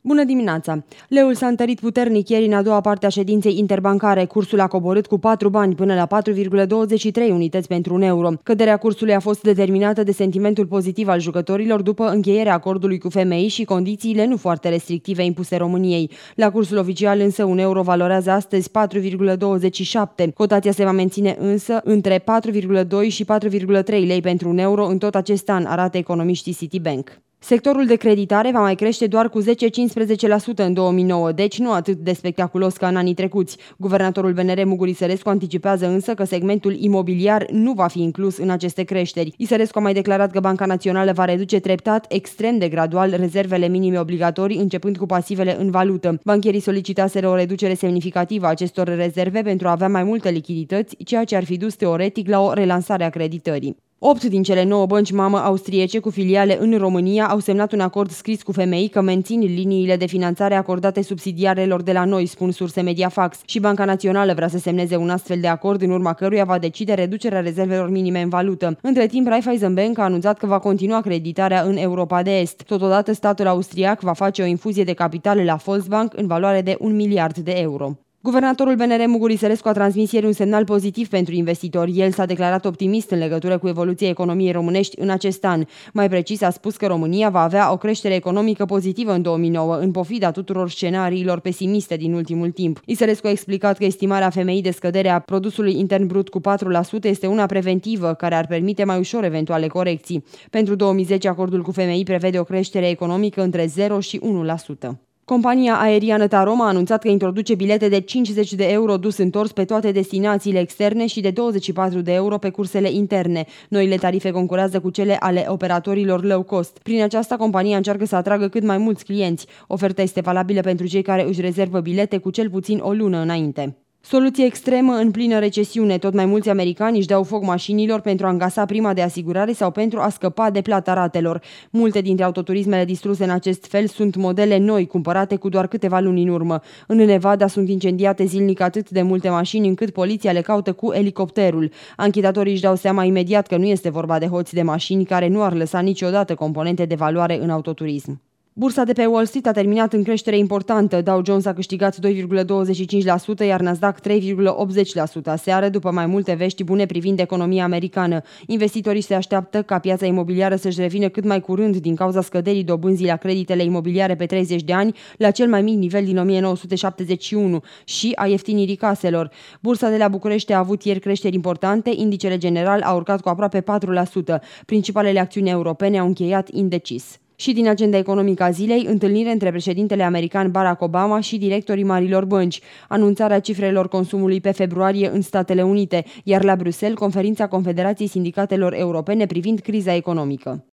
Bună dimineața! Leul s-a întărit puternic ieri în a doua parte a ședinței interbancare. Cursul a coborât cu 4 bani până la 4,23 unități pentru un euro. Căderea cursului a fost determinată de sentimentul pozitiv al jucătorilor după încheierea acordului cu FMI și condițiile nu foarte restrictive impuse României. La cursul oficial însă un euro valorează astăzi 4,27. Cotația se va menține însă între 4,2 și 4,3 lei pentru un euro în tot acest an, arată economiștii Citibank. Sectorul de creditare va mai crește doar cu 10-15% în 2009, deci nu atât de spectaculos ca în anii trecuți. Guvernatorul BNR Muguri Sărescu anticipează însă că segmentul imobiliar nu va fi inclus în aceste creșteri. Sărescu a mai declarat că Banca Națională va reduce treptat, extrem de gradual, rezervele minime obligatorii, începând cu pasivele în valută. Bancherii solicitaseră o reducere semnificativă a acestor rezerve pentru a avea mai multe lichidități, ceea ce ar fi dus teoretic la o relansare a creditării. 8 din cele 9 bănci mamă austriece cu filiale în România au semnat un acord scris cu FMI că mențin liniile de finanțare acordate subsidiarelor de la noi, spun surse Mediafax, și Banca Națională vrea să semneze un astfel de acord în urma căruia va decide reducerea rezervelor minime în valută. Între timp, Raiffeisen Bank a anunțat că va continua creditarea în Europa de Est. Totodată, statul austriac va face o infuzie de capital la Volksbank în valoare de 1 miliard de euro. Guvernatorul BNR Muguri Sărescu a transmis ieri un semnal pozitiv pentru investitori. El s-a declarat optimist în legătură cu evoluția economiei românești în acest an. Mai precis a spus că România va avea o creștere economică pozitivă în 2009, în pofida tuturor scenariilor pesimiste din ultimul timp. Sărescu a explicat că estimarea FMI de scădere a produsului intern brut cu 4% este una preventivă, care ar permite mai ușor eventuale corecții. Pentru 2010, acordul cu FMI prevede o creștere economică între 0 și 1%. Compania aeriană Tarom a anunțat că introduce bilete de 50 de euro dus-întors pe toate destinațiile externe și de 24 de euro pe cursele interne. Noile tarife concurează cu cele ale operatorilor low cost. Prin aceasta, compania încearcă să atragă cât mai mulți clienți. Oferta este valabilă pentru cei care își rezervă bilete cu cel puțin o lună înainte. Soluție extremă în plină recesiune. Tot mai mulți americani își dau foc mașinilor pentru a încasa prima de asigurare sau pentru a scăpa de plata ratelor. Multe dintre autoturismele distruse în acest fel sunt modele noi, cumpărate cu doar câteva luni în urmă. În Nevada sunt incendiate zilnic atât de multe mașini încât poliția le caută cu elicopterul. Anchetatorii își dau seama imediat că nu este vorba de hoți de mașini care nu ar lăsa niciodată componente de valoare în autoturism. Bursa de pe Wall Street a terminat în creștere importantă. Dow Jones a câștigat 2,25%, iar Nasdaq 3,80% aseară, după mai multe vești bune privind economia americană. Investitorii se așteaptă ca piața imobiliară să-și revină cât mai curând din cauza scăderii dobânzii la creditele imobiliare pe 30 de ani la cel mai mic nivel din 1971 și a ieftinirii caselor. Bursa de la București a avut ieri creșteri importante, indicele general a urcat cu aproape 4%. Principalele acțiuni europene au încheiat indecis. Și din agenda economică a zilei, întâlnire între președintele american Barack Obama și directorii marilor bănci, anunțarea cifrelor consumului pe februarie în Statele Unite, iar la Bruxelles, conferința Confederației Sindicatelor Europene privind criza economică.